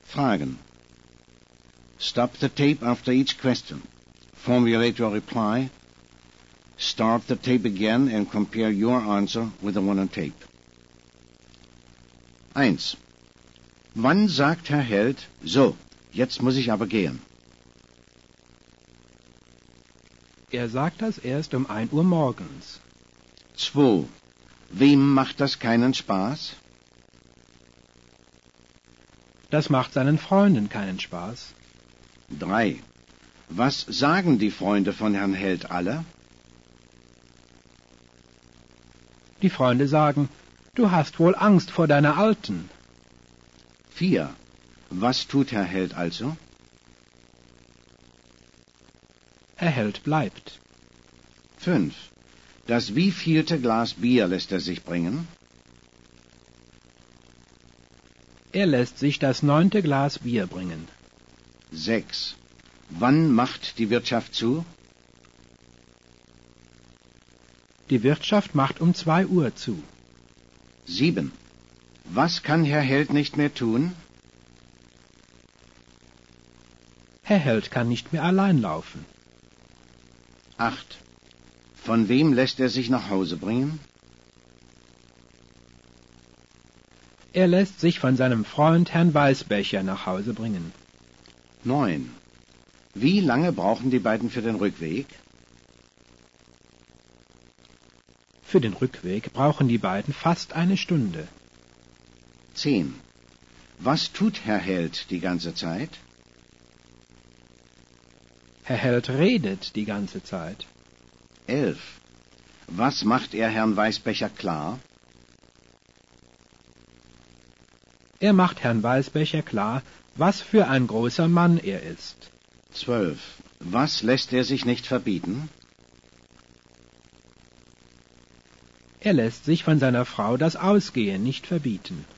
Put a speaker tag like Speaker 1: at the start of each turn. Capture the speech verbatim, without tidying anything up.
Speaker 1: Fragen. Stop the tape after each question. Formulate your reply. Start the tape again and compare your answer with the one on tape. eins. Wann sagt Herr Held, so, jetzt muss ich aber gehen?
Speaker 2: Er sagt das erst um ein Uhr morgens.
Speaker 1: zwei. Wem macht das keinen Spaß?
Speaker 2: Das macht seinen Freunden keinen Spaß.
Speaker 1: drei. Was sagen die Freunde von Herrn Held alle?
Speaker 2: Die Freunde sagen, du hast wohl Angst vor deiner Alten.
Speaker 1: vier. Was tut Herr Held also?
Speaker 2: Herr Held bleibt.
Speaker 1: fünf. Das wievielte Glas Bier lässt er sich bringen?
Speaker 2: Er lässt sich das neunte Glas Bier bringen.
Speaker 1: sechs. Wann macht die Wirtschaft zu?
Speaker 2: Die Wirtschaft macht um zwei Uhr zu.
Speaker 1: sieben. Was kann Herr Held nicht mehr tun?
Speaker 2: Herr Held kann nicht mehr allein laufen.
Speaker 1: acht. Von wem lässt er sich nach Hause bringen?
Speaker 2: Er lässt sich von seinem Freund Herrn Weißbecher nach Hause bringen.
Speaker 1: neun. Wie lange brauchen die beiden für den Rückweg?
Speaker 2: Für den Rückweg brauchen die beiden fast eine Stunde.
Speaker 1: zehn. Was tut Herr Held die ganze Zeit?
Speaker 2: Herr Held redet die ganze Zeit.
Speaker 1: elf. Was macht er Herrn Weißbecher klar?
Speaker 2: Er macht Herrn Weißbecher klar, was für ein großer Mann er ist.
Speaker 1: zwölf. Was lässt er sich nicht verbieten?
Speaker 2: Er lässt sich von seiner Frau das Ausgehen nicht verbieten.